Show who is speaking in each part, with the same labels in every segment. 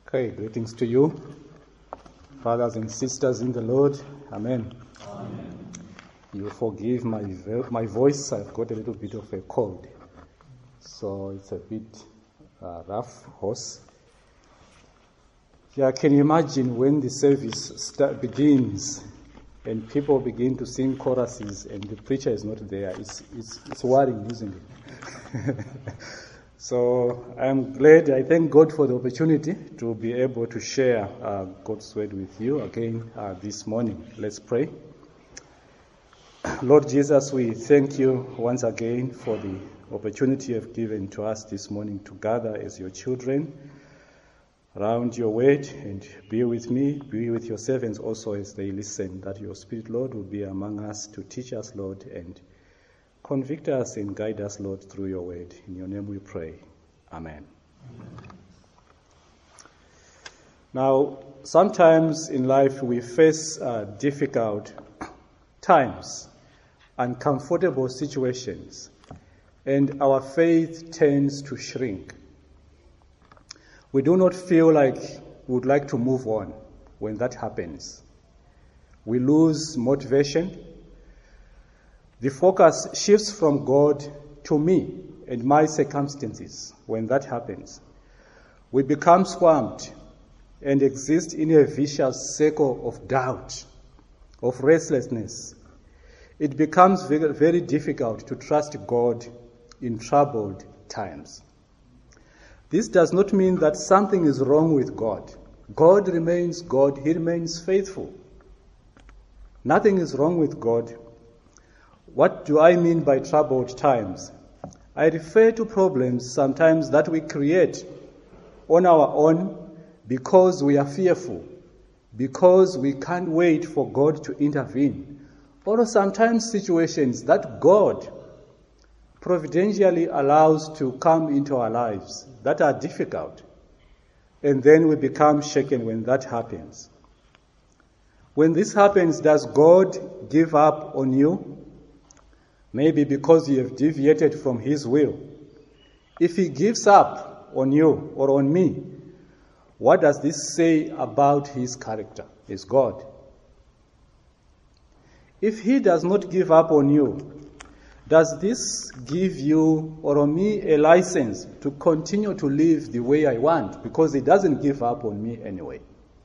Speaker 1: Okay, greetings to you, brothers and sisters in the Lord. Amen.
Speaker 2: Amen.
Speaker 1: You forgive my voice. I've got a little bit of a cold, so it's a bit rough, hoarse. Yeah, can you imagine when the service begins and people begin to sing choruses and the preacher is not there? It's worrying, isn't it? So I'm glad, I thank God for the opportunity to be able to share God's word with you again this morning. Let's pray. Lord Jesus, we thank you once again for the opportunity you've given to us this morning to gather as your children around your word, and be with me, be with your servants also as they listen, that your Spirit, Lord, will be among us to teach us, Lord, and convict us and guide us, Lord, through your word. In your name we pray. Amen. Amen. Now, sometimes in life we face difficult times, uncomfortable situations, and our faith tends to shrink. We do not feel like we would like to move on when that happens. We lose motivation. The focus shifts from God to me and my circumstances when that happens. We become swamped and exist in a vicious circle of doubt, of restlessness. It becomes very, very difficult to trust God in troubled times. This does not mean that something is wrong with God. God remains God. He remains faithful. Nothing is wrong with God. What do I mean by troubled times? I refer to problems sometimes that we create on our own because we are fearful, because we can't wait for God to intervene, or sometimes situations that God providentially allows to come into our lives that are difficult, and then we become shaken when that happens. When this happens, does God give up on you? Maybe because you have deviated from his will. If he gives up on you or on me, what does this say about his character, his God? If he does not give up on you, does this give you or on me a license to continue to live the way I want? Because he doesn't give up on me anyway.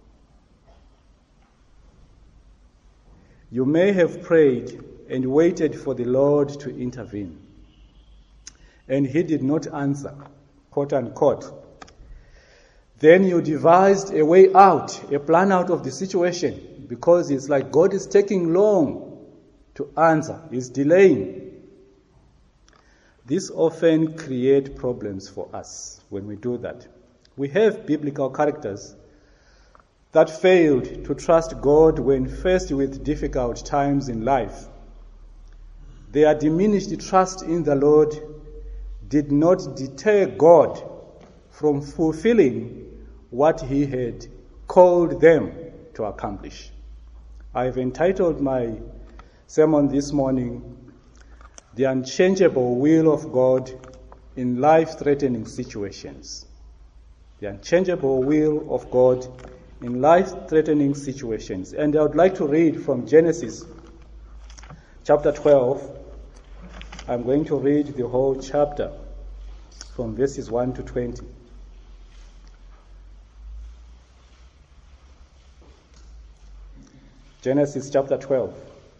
Speaker 1: You may have prayed and waited for the Lord to intervene, and he did not answer, quote unquote. Then you devised a way out, a plan out of the situation, because it's like God is taking long to answer, he's delaying. This often creates problems for us when we do that. We have biblical characters that failed to trust God when faced with difficult times in life. Their diminished trust in the Lord did not deter God from fulfilling what he had called them to accomplish. I've entitled my sermon this morning, The Unchangeable Will of God in Life-Threatening Situations. The Unchangeable Will of God in Life-Threatening Situations. And I would like to read from Genesis chapter 12. I'm going to read the whole chapter from verses 1 to 20. Genesis chapter 12.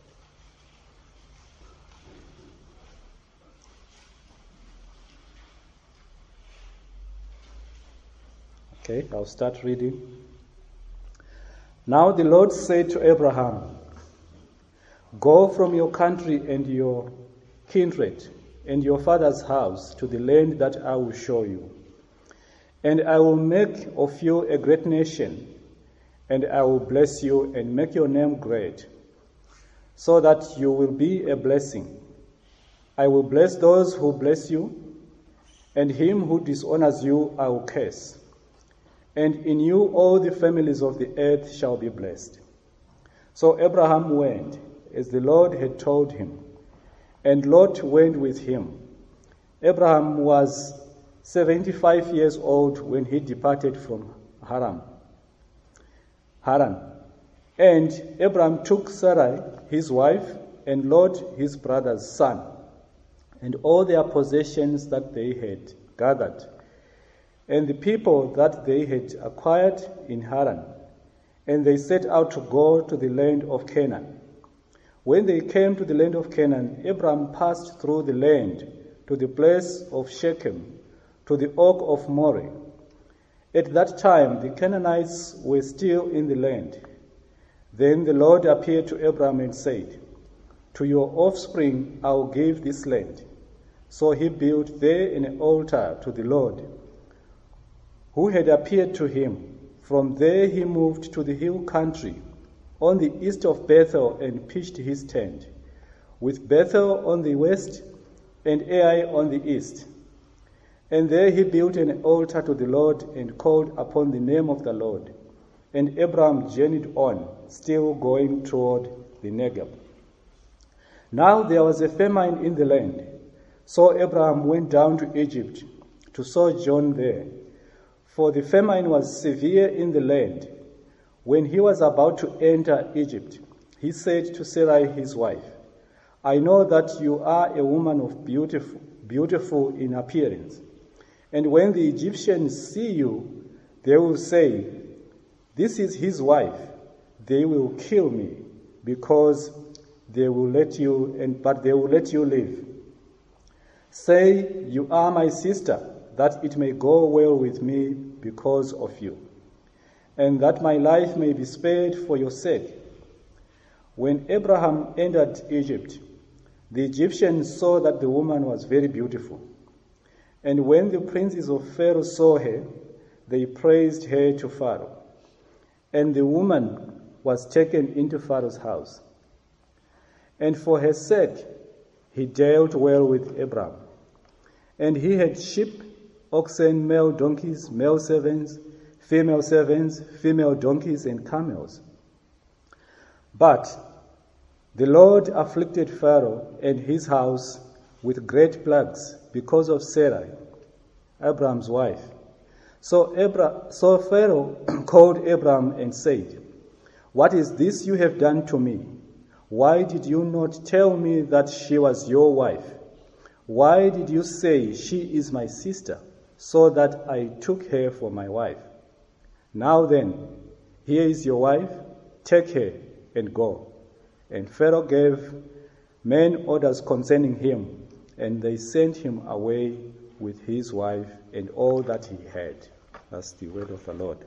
Speaker 1: Okay, I'll start reading. Now the Lord said to Abraham, "Go from your country and your kindred and your father's house to the land that I will show you. And I will make of you a great nation, and I will bless you and make your name great, so that you will be a blessing. I will bless those who bless you, and him who dishonors you I will curse. And in you all the families of the earth shall be blessed." So Abraham went, as the Lord had told him, and Lot went with him. Abraham was 75 years old when he departed from Haran. And Abram took Sarai, his wife, and Lot, his brother's son, and all their possessions that they had gathered, and the people that they had acquired in Haran, and they set out to go to the land of Canaan. When they came to the land of Canaan, Abram passed through the land to the place of Shechem, to the oak of Moreh. At that time the Canaanites were still in the land. Then the Lord appeared to Abram and said, "To your offspring I will give this land." So he built there an altar to the Lord, who had appeared to him. From there he moved to the hill country, on the east of Bethel, and pitched his tent, with Bethel on the west and Ai on the east. And there he built an altar to the Lord and called upon the name of the Lord. And Abram journeyed on, still going toward the Negeb. Now there was a famine in the land, so Abram went down to Egypt to sojourn there. For the famine was severe in the land. When he was about to enter Egypt, he said to Sarai his wife, "I know that you are a woman of beautiful in appearance. And when the Egyptians see you, they will say, 'This is his wife.' They will kill me, because they will let you live. Say, 'You are my sister,' that it may go well with me because of you, and that my life may be spared for your sake." When Abraham entered Egypt, the Egyptians saw that the woman was very beautiful. And when the princes of Pharaoh saw her, they praised her to Pharaoh. And the woman was taken into Pharaoh's house. And for her sake he dealt well with Abram. And he had sheep, oxen, male donkeys, male servants, female donkeys, and camels. But the Lord afflicted Pharaoh and his house with great plagues because of Sarai, Abram's wife. So Pharaoh called Abram and said, "What is this you have done to me? Why did you not tell me that she was your wife? Why did you say, 'She is my sister,' so that I took her for my wife? Now then, here is your wife, take her and go." And Pharaoh gave men orders concerning him, and they sent him away with his wife and all that he had. That's the word of the Lord.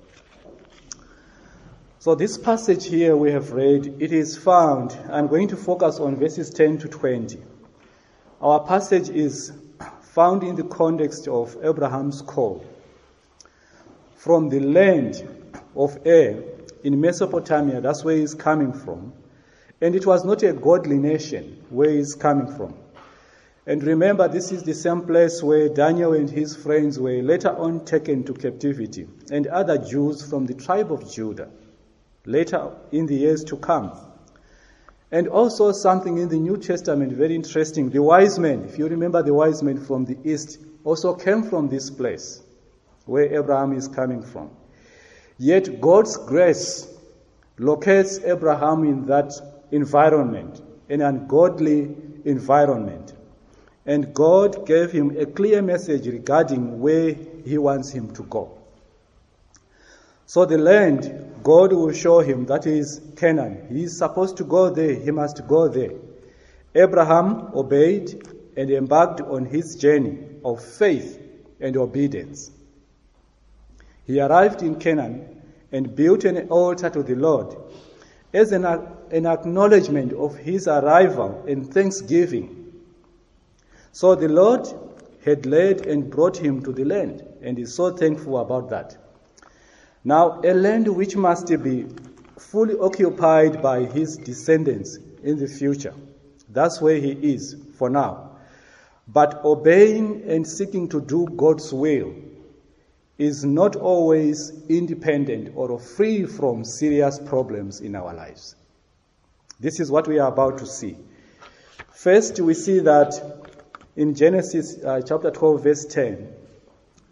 Speaker 1: So this passage here we have read, it is found, I'm going to focus on verses 10 to 20. Our passage is found in the context of Abraham's call from the land of Ur in Mesopotamia. That's where he's coming from. And it was not a godly nation where he's coming from. And remember, this is the same place where Daniel and his friends were later on taken to captivity, and other Jews from the tribe of Judah, later in the years to come. And also something in the New Testament, very interesting. The wise men, if you remember, the wise men from the east also came from this place where Abraham is coming from. Yet God's grace locates Abraham in that environment, an ungodly environment. And God gave him a clear message regarding where he wants him to go. So the land, God will show him, that is Canaan. He is supposed to go there. He must go there. Abraham obeyed and embarked on his journey of faith and obedience. He arrived in Canaan and built an altar to the Lord as an acknowledgement of his arrival and thanksgiving. So the Lord had led and brought him to the land, and is so thankful about that. Now, a land which must be fully occupied by his descendants in the future. That's where he is for now. But obeying and seeking to do God's will is not always independent or free from serious problems in our lives. This is what we are about to see. First, we see that in Genesis chapter 12, verse 10,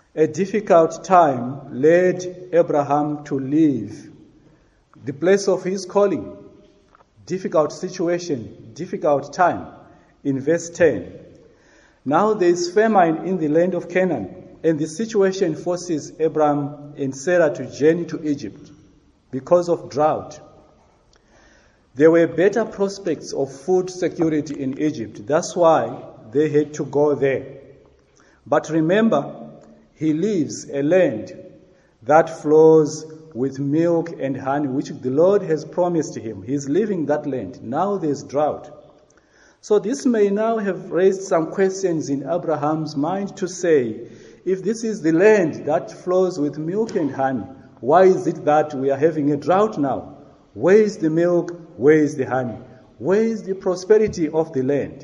Speaker 1: A difficult time led Abraham to leave the place of his calling. Difficult situation, difficult time. In verse 10, now there is famine in the land of Canaan, and the situation forces Abraham and Sarah to journey to Egypt because of drought. There were better prospects of food security in Egypt. That's why they had to go there. But remember, he leaves a land that flows with milk and honey, which the Lord has promised him. He's leaving that land. Now there's drought. So this may now have raised some questions in Abraham's mind to say, if this is the land that flows with milk and honey, why is it that we are having a drought now? Where is the milk? Where is the honey? Where is the prosperity of the land?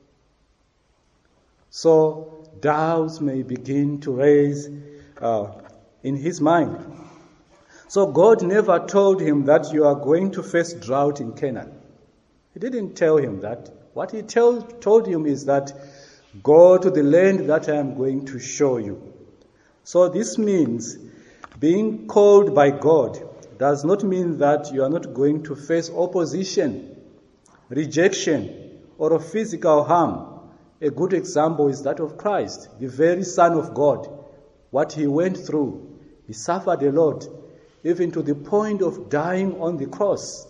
Speaker 1: So doubts may begin to raise in his mind. So God never told him that you are going to face drought in Canaan. He didn't tell him that. What he told him is that go to the land that I am going to show you. So this means being called by God does not mean that you are not going to face opposition, rejection, or physical harm. A good example is that of Christ, the very Son of God. What he went through, he suffered a lot, even to the point of dying on the cross.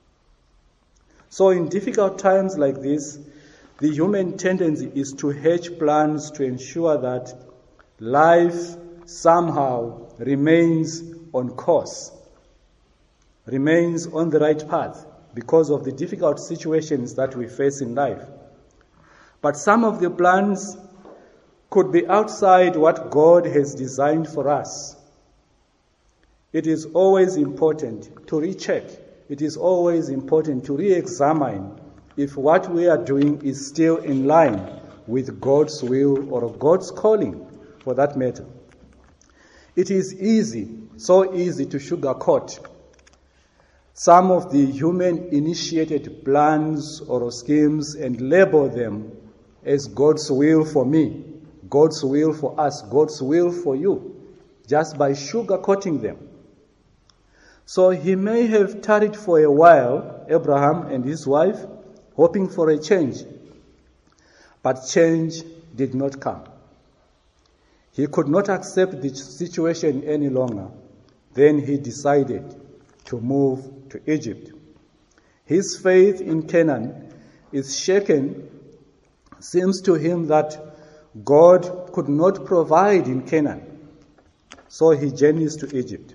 Speaker 1: So in difficult times like this, the human tendency is to hatch plans to ensure that life somehow remains on course, remains on the right path because of the difficult situations that we face in life. But some of the plans could be outside what God has designed for us. It is always important to recheck. It is always important to re-examine if what we are doing is still in line with God's will or God's calling, for that matter. It is easy, so easy to sugarcoat some of the human-initiated plans or schemes and label them as God's will for me, God's will for us, God's will for you, just by sugarcoating them. So he may have tarried for a while, Abraham and his wife, hoping for a change. But change did not come. He could not accept the situation any longer. Then he decided to move to Egypt. His faith in Canaan is shaken. Seems to him that God could not provide in Canaan. So he journeys to Egypt.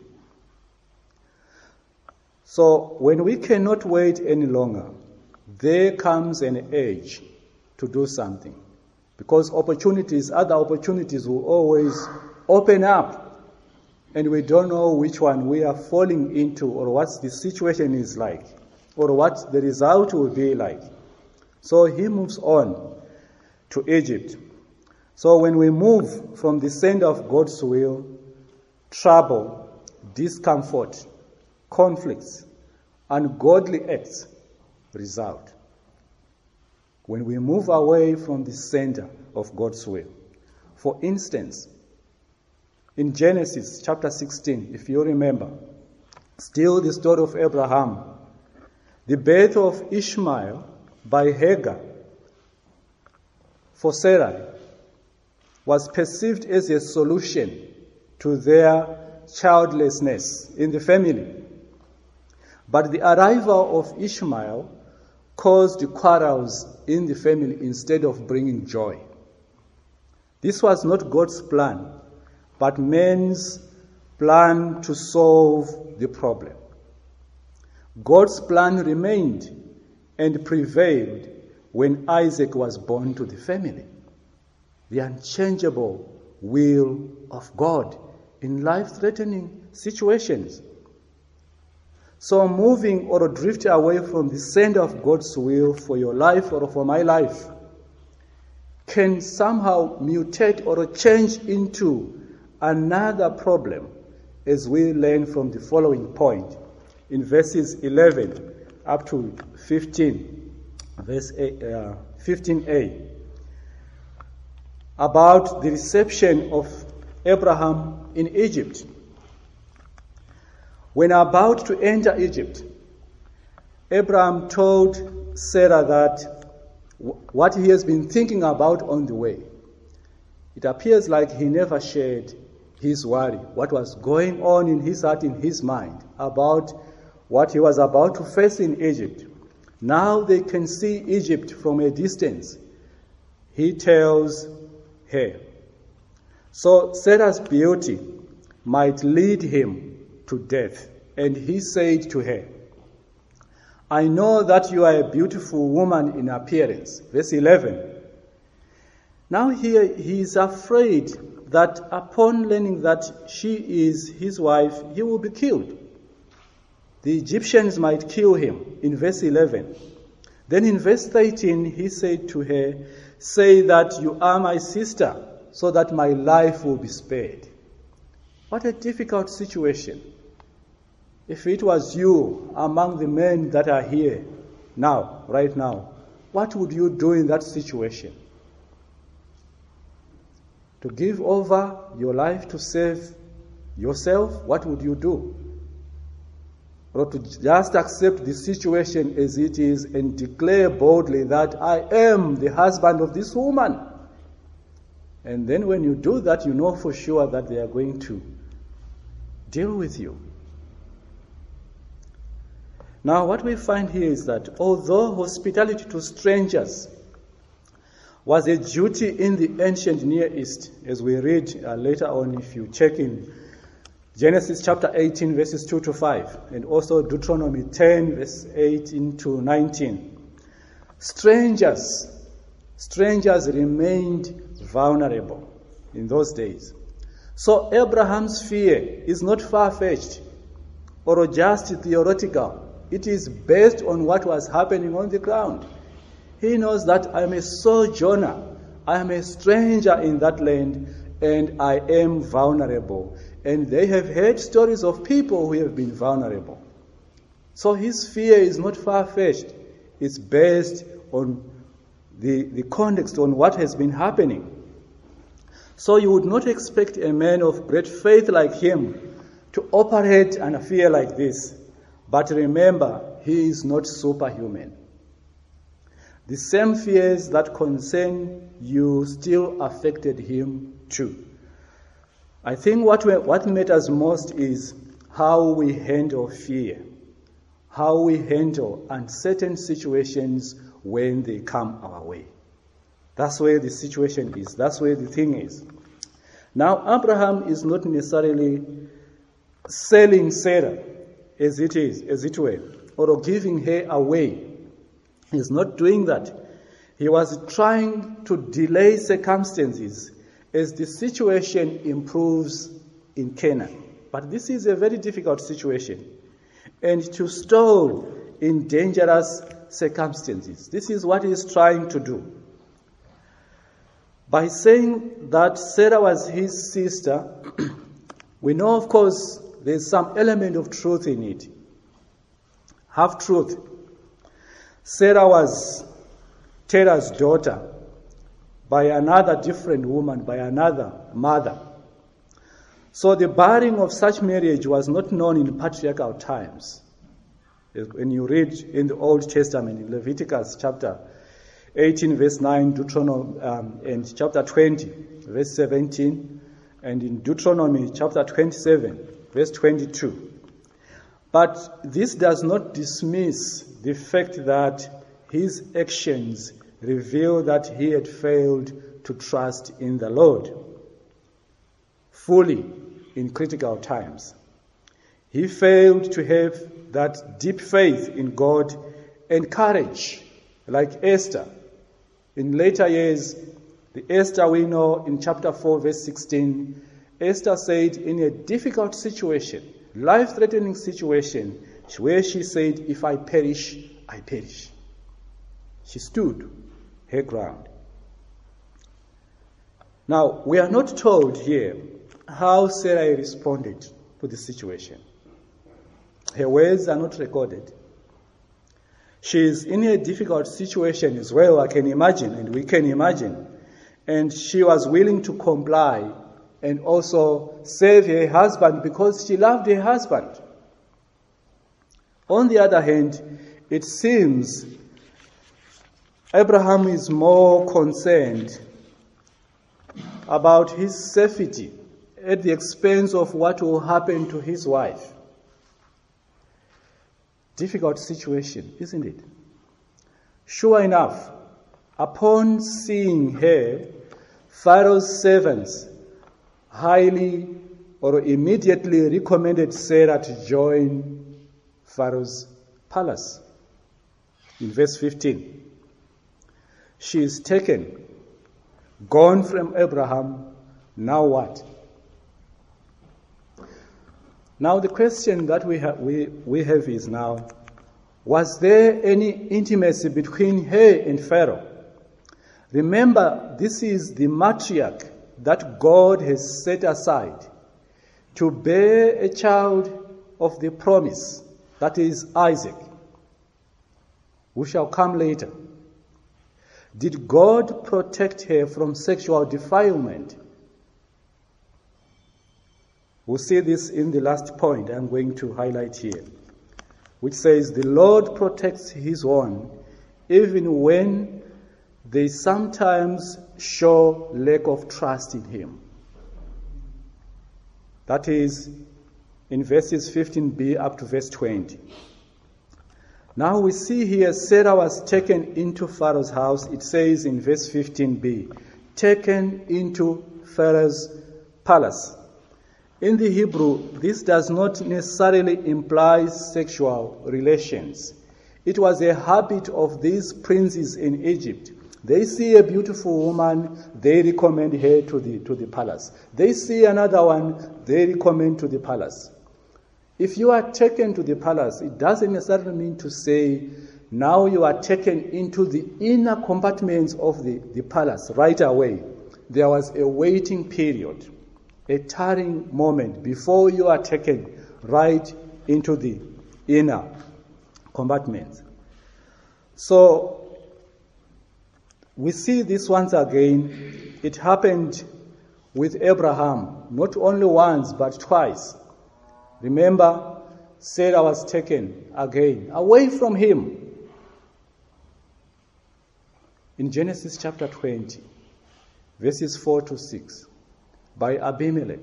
Speaker 1: So when we cannot wait any longer, there comes an urge to do something. Because other opportunities will always open up, and we don't know which one we are falling into or what the situation is like or what the result will be like. So he moves on to Egypt. So when we move from the center of God's will, trouble, discomfort, conflicts, ungodly acts result. When we move away from the center of God's will. For instance, in Genesis chapter 16, if you remember, still the story of Abraham, the birth of Ishmael by Hagar for Sarai was perceived as a solution to their childlessness in the family. But the arrival of Ishmael caused quarrels in the family instead of bringing joy. This was not God's plan, but man's plan to solve the problem. God's plan remained and prevailed when Isaac was born to the family. The unchangeable will of God in life-threatening situations. So moving or drift away from the center of God's will for your life or for my life can somehow mutate or change into another problem, as we learn from the following point in verses 11 up to 15, verse 15a, about the reception of Abraham in Egypt. When about to enter Egypt, Abraham told Sarah that what he has been thinking about on the way. It appears like he never shared his worry, what was going on in his heart, in his mind, about what he was about to face in Egypt. Now they can see Egypt from a distance. He tells her. So Sarah's beauty might lead him to death. And he said to her, I know that you are a beautiful woman in appearance. Verse 11. Now here he is afraid that upon learning that she is his wife, he will be killed. The Egyptians might kill him in verse 11. Then in verse 13 he said to her, say that you are my sister, so that my life will be spared. What a difficult situation. If it was you among the men that are here now, right now, what would you do in that situation? To give over your life to save yourself, what would you do? Or to just accept the situation as it is and declare boldly that I am the husband of this woman. And then when you do that, you know for sure that they are going to deal with you. Now, what we find here is that although hospitality to strangers was a duty in the ancient Near East, as we read later on, if you check in Genesis chapter 18, verses 2 to 5, and also Deuteronomy 10, verse 18 to 19, strangers remained vulnerable in those days. So Abraham's fear is not far-fetched or just theoretical. It is based on what was happening on the ground. He knows that I am a sojourner, I am a stranger in that land, and I am vulnerable. And they have heard stories of people who have been vulnerable. So his fear is not far-fetched. It's based on the context, on what has been happening. So you would not expect a man of great faith like him to operate an affair like this. But remember, he is not superhuman. The same fears that concern you still affected him too. I think what matters most is how we handle fear, how we handle uncertain situations when they come our way. That's where the situation is. That's where the thing is. Now, Abraham is not necessarily selling Sarah as it were, or giving her away. He's not doing that. He was trying to delay circumstances as the situation improves in Canaan. But this is a very difficult situation. And to stall in dangerous circumstances. This is what he's trying to do. By saying that Sarah was his sister, we know, of course, there's some element of truth in it. Half truth. Sarah was Terah's daughter by another different woman, by another mother. So the barring of such marriage was not known in patriarchal times. When you read in the Old Testament, in Leviticus chapter 18, verse 9, Deuteronomy, and chapter 20, verse 17, and in Deuteronomy chapter 27, verse 22. But this does not dismiss the fact that his actions reveal that he had failed to trust in the Lord fully in critical times. He failed to have that deep faith in God and courage, like Esther. In later years, the Esther we know in chapter 4, verse 16, Esther said in a difficult situation, life-threatening situation, where she said, if I perish, I perish. She stood her ground. Now, we are not told here how Sarah responded to the situation. Her words are not recorded. She is in a difficult situation as well, I can imagine, and we can imagine. And she was willing to comply and also save her husband because she loved her husband. On the other hand, it seems Abraham is more concerned about his safety at the expense of what will happen to his wife. Difficult situation, isn't it? Sure enough, upon seeing her, Pharaoh's servants highly or immediately recommended Sarah to join Pharaoh's palace. In verse 15, she is taken, gone from Abraham, now what? Now the question that we have is now, was there any intimacy between her and Pharaoh? Remember, this is the matriarch that God has set aside to bear a child of the promise, that is Isaac, who shall come later. Did God protect her from sexual defilement? We'll see this in the last point I'm going to highlight here, which says, the Lord protects his own, even when they sometimes show lack of trust in him. That is in verses 15b up to verse 20. Now we see here Sarah was taken into Pharaoh's house. It says in verse 15b, taken into Pharaoh's palace. In the Hebrew, this does not necessarily imply sexual relations. It was a habit of these princes in Egypt. They see a beautiful woman, they recommend her to the palace. They see another one, they recommend to the palace. If you are taken to the palace, it doesn't necessarily mean to say now you are taken into the inner compartments of the palace right away. There was a waiting period, a tarrying moment before you are taken right into the inner compartments. So we see this once again. It happened with Abraham, not only once but twice. Remember, Sarah was taken again away from him. In Genesis chapter 20, verses 4 to 6, by Abimelech.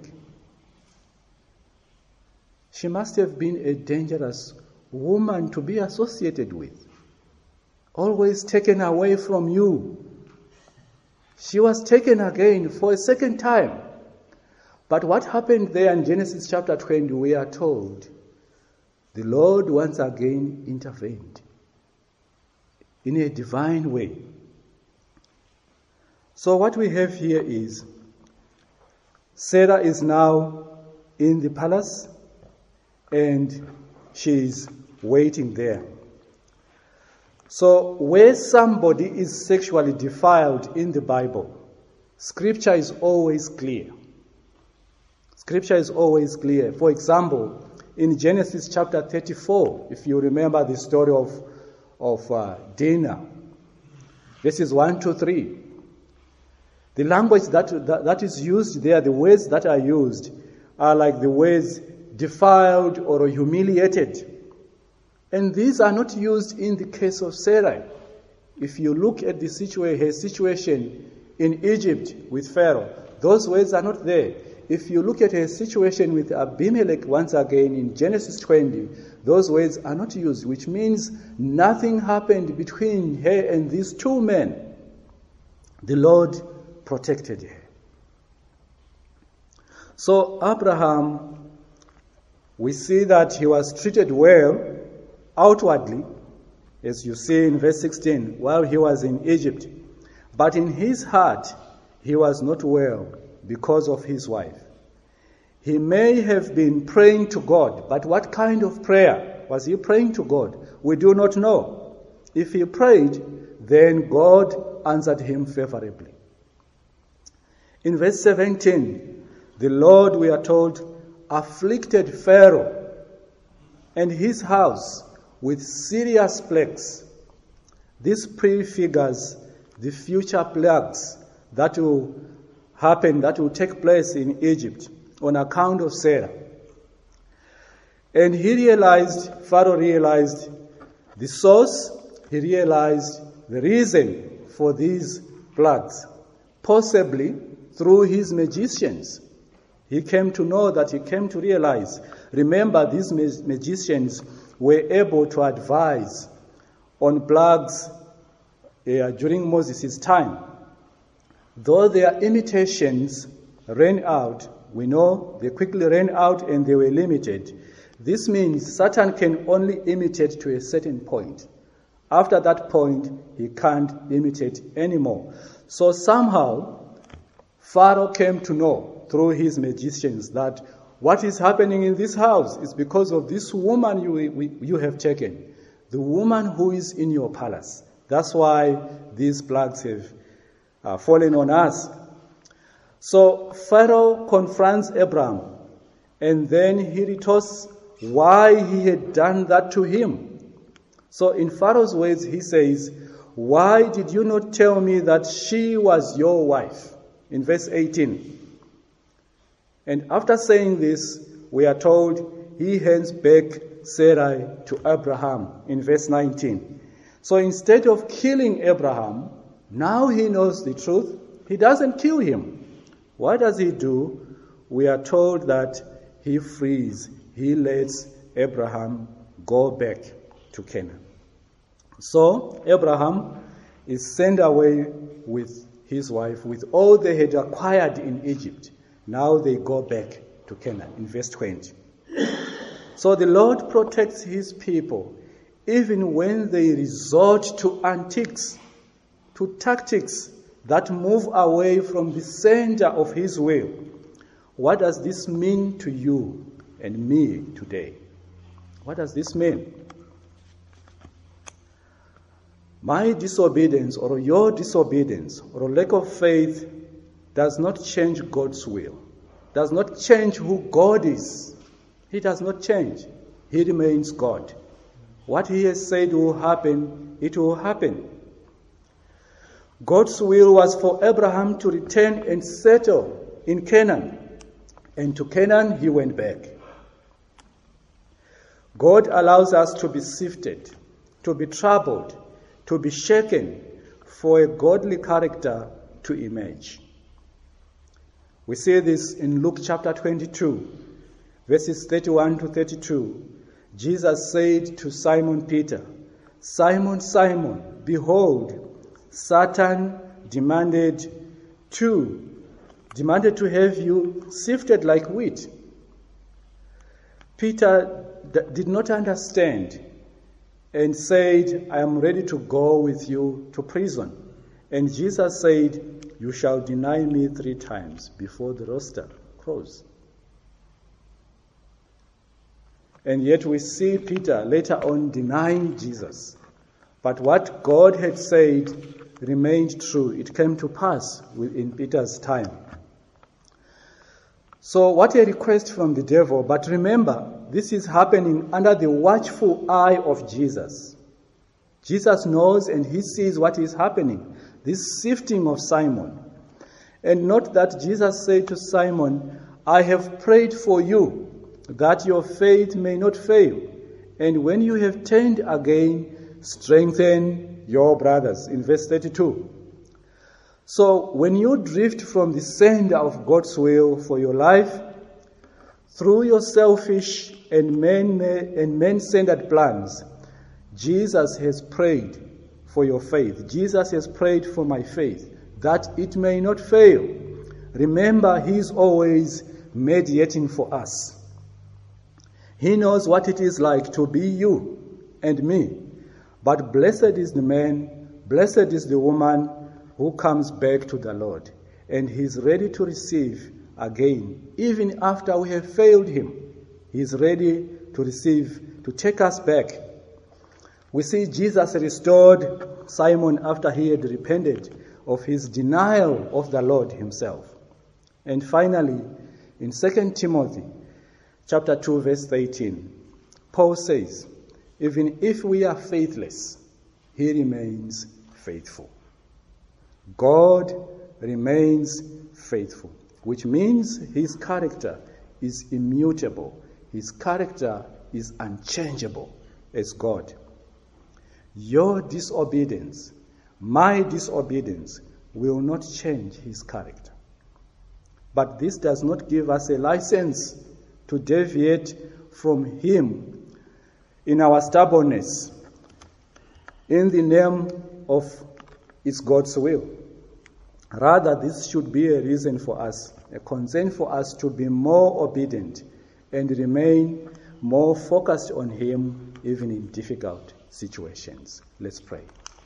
Speaker 1: She must have been a dangerous woman to be associated with, always taken away from you. She was taken again for a second time. But what happened there in Genesis chapter 20, we are told the Lord once again intervened in a divine way. So what we have here is Sarah is now in the palace and she is waiting there. So where somebody is sexually defiled in the Bible, Scripture is always clear. Scripture is always clear. For example, in Genesis chapter 34, if you remember the story of Dinah, verses 1 to 3, the language that is used there, the words that are used, are like the words defiled or humiliated. And these are not used in the case of Sarah. If you look at her situation in Egypt with Pharaoh, those words are not there. If you look at her situation with Abimelech once again in Genesis 20, those words are not used, which means nothing happened between her and these two men. The Lord protected her. So Abraham, we see that he was treated well outwardly, as you see in verse 16, while he was in Egypt. But in his heart, he was not well because of his wife. He may have been praying to God, but what kind of prayer was he praying to God? We do not know. If he prayed, then God answered him favorably. In verse 17, the Lord, we are told, afflicted Pharaoh and his house with serious plagues. This prefigures the future plagues that will happened that will take place in Egypt on account of Sarah. And Pharaoh realized the source, he realized the reason for these plagues, possibly through his magicians. He came to realize. Remember, these magicians were able to advise on plagues during Moses' time. Though their imitations ran out, we know they quickly ran out and they were limited. This means Satan can only imitate to a certain point. After that point, he can't imitate anymore. So somehow, Pharaoh came to know through his magicians that what is happening in this house is because of this woman you have taken, the woman who is in your palace. That's why these plagues have fallen on us. So Pharaoh confronts Abraham, and then he retorts why he had done that to him. So in Pharaoh's words, he says, "Why did you not tell me that she was your wife?" In verse 18. And after saying this, we are told he hands back Sarai to Abraham in verse 19. So instead of killing Abraham, now he knows the truth. He doesn't kill him. What does he do? We are told that he lets Abraham go back to Canaan. So Abraham is sent away with his wife, with all they had acquired in Egypt. Now they go back to Canaan in verse 20. So the Lord protects his people even when they resort to antics, to tactics that move away from the center of his will. What does this mean to you and me today? What does this mean? My disobedience or your disobedience or lack of faith does not change God's will, does not change who God is. He does not change. He remains God. What he has said will happen, it will happen. God's will was for Abraham to return and settle in Canaan. And to Canaan he went back. God allows us to be sifted, to be troubled, to be shaken for a godly character to emerge. We see this in Luke chapter 22, verses 31 to 32. Jesus said to Simon Peter, "Simon, Simon, behold, Satan demanded to have you sifted like wheat." Peter did not understand and said, "I am ready to go with you to prison." And Jesus said, "You shall deny me 3 times before the rooster crows." And yet we see Peter later on denying Jesus. But what God had said remained true. It came to pass in Peter's time. So what a request from the devil. But remember, this is happening under the watchful eye of Jesus. Jesus knows and he sees what is happening, this sifting of Simon. And note that Jesus said to Simon, "I have prayed for you, that your faith may not fail. And when you have turned again, strengthen your brothers." In verse 32. So when you drift from the center of God's will for your life, through your selfish and man-centered plans, Jesus has prayed for your faith. Jesus has prayed for my faith, that it may not fail. Remember, he is always mediating for us. He knows what it is like to be you and me. But blessed is the man, blessed is the woman who comes back to the Lord, and he is ready to receive again, even after we have failed him. He is ready to receive, to take us back. We see Jesus restored Simon after he had repented of his denial of the Lord himself. And finally, in 2 Timothy chapter 2, verse 18, Paul says, "Even if we are faithless, he remains faithful." God remains faithful, which means his character is immutable. His character is unchangeable as God. Your disobedience, my disobedience, will not change his character. But this does not give us a license to deviate from him in our stubbornness in the name of it's God's will. Rather, this should be a reason for us, a concern for us to be more obedient and remain more focused on him even in difficult situations. Let's pray.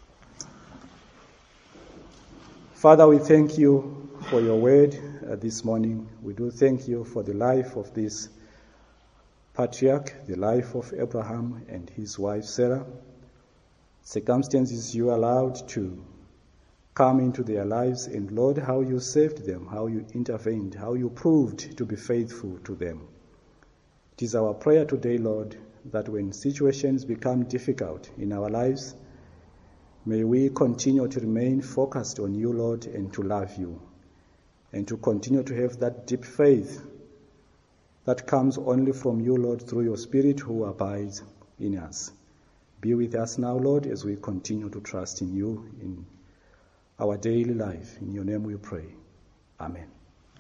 Speaker 1: Father, we thank you for your word this morning. We do thank you for the life of this patriarch, the life of Abraham and his wife Sarah. Circumstances you allowed to come into their lives, and Lord, how you saved them, how you intervened, how you proved to be faithful to them. It is our prayer today, Lord, that when situations become difficult in our lives, may we continue to remain focused on you, Lord, and to love you, and to continue to have that deep faith that comes only from you, Lord, through your Spirit who abides in us. Be with us now, Lord, as we continue to trust in you in our daily life. In your name we pray. Amen.